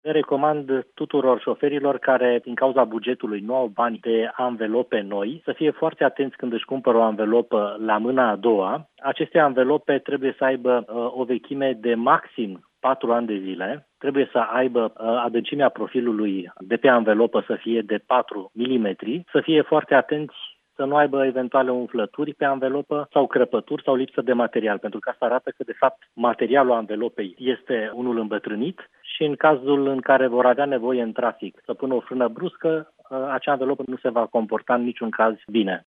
Le recomand tuturor șoferilor care, din cauza bugetului, nu au bani de anvelope noi, să fie foarte atenți când își cumpără o anvelopă la mâna a doua. Aceste anvelope trebuie să aibă o vechime de maxim 4 ani de zile, trebuie să aibă adâncimea profilului de pe anvelopă să fie de 4 mm, să fie foarte atenți să nu aibă eventuale umflături pe anvelopă sau crăpături sau lipsă de material, pentru că asta arată că, de fapt, materialul anvelopei este unul îmbătrânit și în cazul în care vor avea nevoie în trafic să pună o frână bruscă, acea anvelopă nu se va comporta în niciun caz bine.